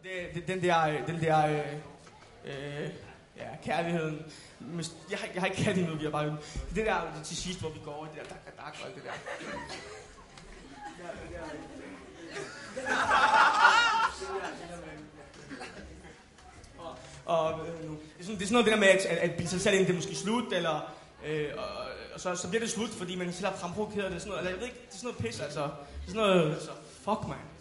Den der kærligheden. Jeg har ikke kærlighed nu, vi har bare... Det der til sidst, hvor vi går over, det der dak og alt det der. Og det er sådan noget det der med, at blive sig selv ind, det er måske slut, eller... og så bliver det slut, fordi man selv har fremprovokeret det. Sådan noget, eller jeg ved ikke, det er sådan noget pis, altså. Det er sådan noget... Altså, fuck, man.